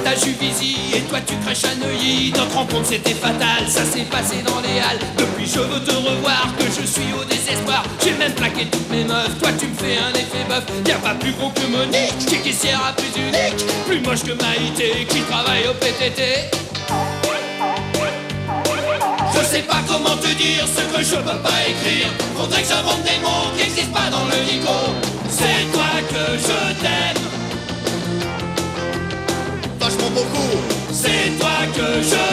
la Juvisy et toi tu craches à Neuilly. Notre rencontre c'était fatal, ça s'est passé dans les halles. Depuis je veux te revoir, que je suis au désespoir. J'ai même plaqué toutes mes meufs, toi tu me fais un effet bœuf. Y'a pas plus gros que Monique, qui est caissière à plus unique. Plus moche que Maïté, qui travaille au PTT. Je sais pas comment te dire ce que je peux pas écrire. Faudrait que j'invente des mots qui n'existent pas dans le dico. C'est toi que je t'aime, vachement beaucoup. c'est toi que je